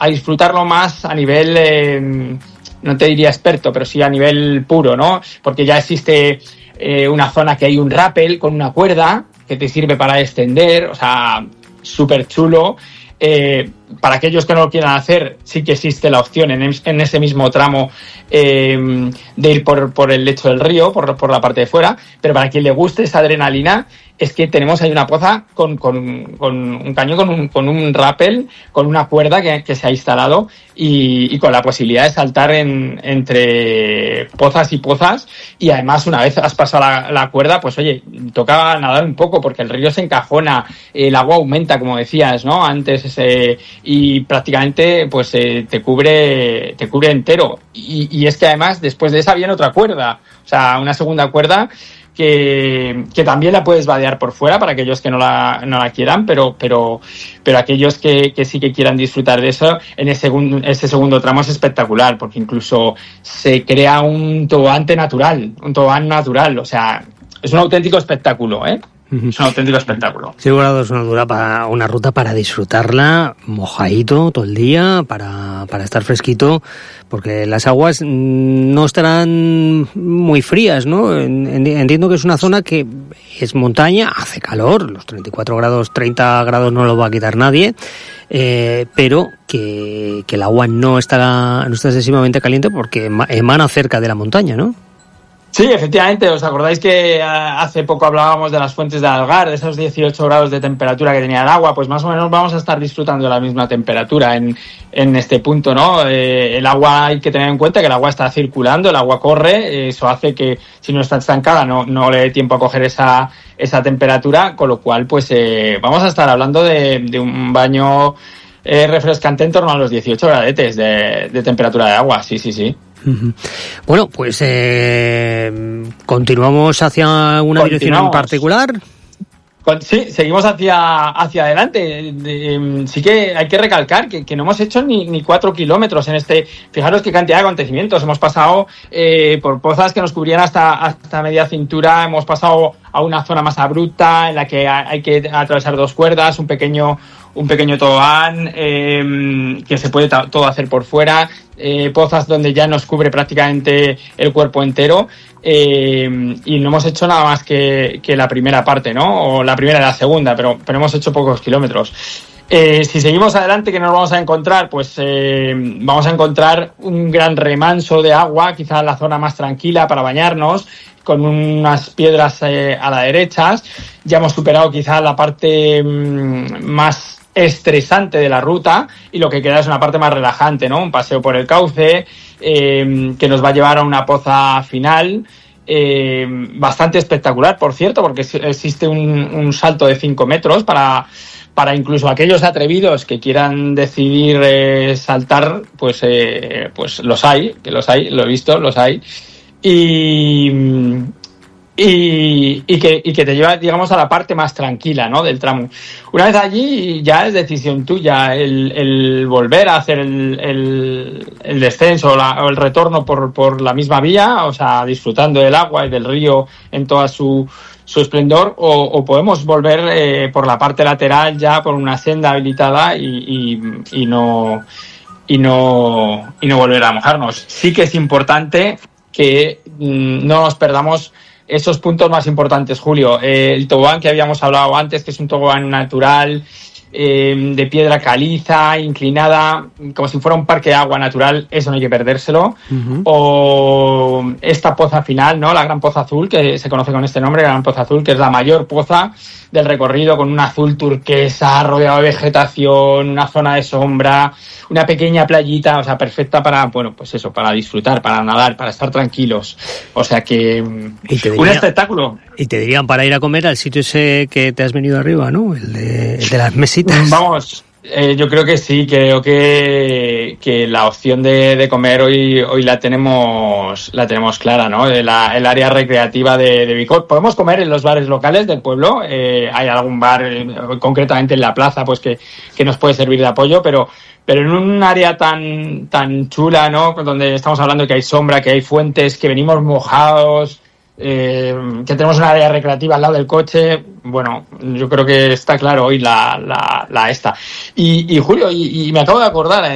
a disfrutarlo más a nivel, no te diría experto, pero sí a nivel puro, ¿no? Porque ya existe una zona que hay un rappel con una cuerda que te sirve para descender, o sea, súper chulo. Para aquellos que no lo quieran hacer, sí que existe la opción en ese mismo tramo de ir por el lecho del río, por la parte de fuera, pero para quien le guste esa adrenalina, es que tenemos ahí una poza con un cañón, con un rappel, con una cuerda que se ha instalado y con la posibilidad de saltar entre pozas y pozas, y además una vez has pasado la cuerda, pues oye, toca nadar un poco porque el río se encajona, el agua aumenta, como decías, ¿no? Antes y prácticamente pues te cubre entero, y es que además después de esa viene otra cuerda, o sea, una segunda cuerda que también la puedes vadear por fuera para aquellos que no la quieran, pero aquellos que sí que quieran disfrutar de eso, ese segundo tramo es espectacular, porque incluso se crea un tobogán natural, o sea, es un auténtico espectáculo, ¿eh? Es un auténtico espectáculo. Sí, bueno, es una ruta para disfrutarla mojadito todo el día, para estar fresquito, porque las aguas no estarán muy frías, ¿no? Entiendo que es una zona que es montaña, hace calor, los 34 grados, 30 grados no lo va a quitar nadie, pero que el agua no está excesivamente caliente porque emana cerca de la montaña, ¿no? Sí, efectivamente, ¿os acordáis que hace poco hablábamos de las fuentes de Algar, de esos 18 grados de temperatura que tenía el agua? Pues más o menos vamos a estar disfrutando de la misma temperatura en este punto, ¿no? El agua, hay que tener en cuenta que el agua está circulando, el agua corre, eso hace que si no está estancada no le dé tiempo a coger esa temperatura, con lo cual pues vamos a estar hablando de un baño refrescante en torno a los 18 gradetes de temperatura de agua, sí. Bueno, pues continuamos hacia una dirección en particular. Sí, seguimos hacia adelante. Sí que hay que recalcar que no hemos hecho ni 4 kilómetros en este. Fijaros qué cantidad de acontecimientos. Hemos pasado por pozas que nos cubrían hasta media cintura. Hemos pasado a una zona más abrupta en la que hay que atravesar 2 cuerdas, un pequeño tobogán que se puede todo hacer por fuera, pozas donde ya nos cubre prácticamente el cuerpo entero, y no hemos hecho nada más que la primera parte, ¿no? O la primera y la segunda, pero hemos hecho pocos kilómetros. Si seguimos adelante, ¿qué nos vamos a encontrar? Pues vamos a encontrar un gran remanso de agua, quizás la zona más tranquila para bañarnos, con unas piedras a la derecha. Ya hemos superado quizás la parte más estresante de la ruta y lo que queda es una parte más relajante, ¿no? Un paseo por el cauce que nos va a llevar a una poza final bastante espectacular, por cierto, porque existe un salto de 5 metros para incluso aquellos atrevidos que quieran decidir saltar, pues los hay, lo he visto, los hay. Y que te lleva, digamos, a la parte más tranquila, ¿no? Del tramo. Una vez allí ya es decisión tuya el volver a hacer el descenso o el retorno por la misma vía, o sea, disfrutando del agua y del río en toda su esplendor, o podemos volver por la parte lateral ya por una senda habilitada y no volver a mojarnos. Sí que es importante que no nos perdamos esos puntos más importantes, Julio. El tobogán que habíamos hablado antes, que es un tobogán natural, de piedra caliza, inclinada, como si fuera un parque de agua natural, eso no hay que perdérselo. Uh-huh. O esta poza final, ¿no? La Gran Poza Azul, que se conoce con este nombre, Gran Poza Azul, que es la mayor poza del recorrido, con un azul turquesa, rodeado de vegetación, una zona de sombra, una pequeña playita, o sea, perfecta para, bueno, pues eso, para disfrutar, para nadar, para estar tranquilos. O sea que un espectáculo. Y te dirían para ir a comer al sitio ese que te has venido arriba, ¿no? El de las mesitas. Vamos, yo creo que sí, creo que la opción de comer hoy la tenemos clara, ¿no? El área recreativa de Bicot. Podemos comer en los bares locales del pueblo, hay algún bar, concretamente en la plaza, pues que nos puede servir de apoyo, pero en un área tan chula, ¿no? Donde estamos hablando de que hay sombra, que hay fuentes, que venimos mojados, que tenemos un área recreativa al lado del coche. Bueno, yo creo que está claro hoy la esta. Y Julio, y me acabo de acordar,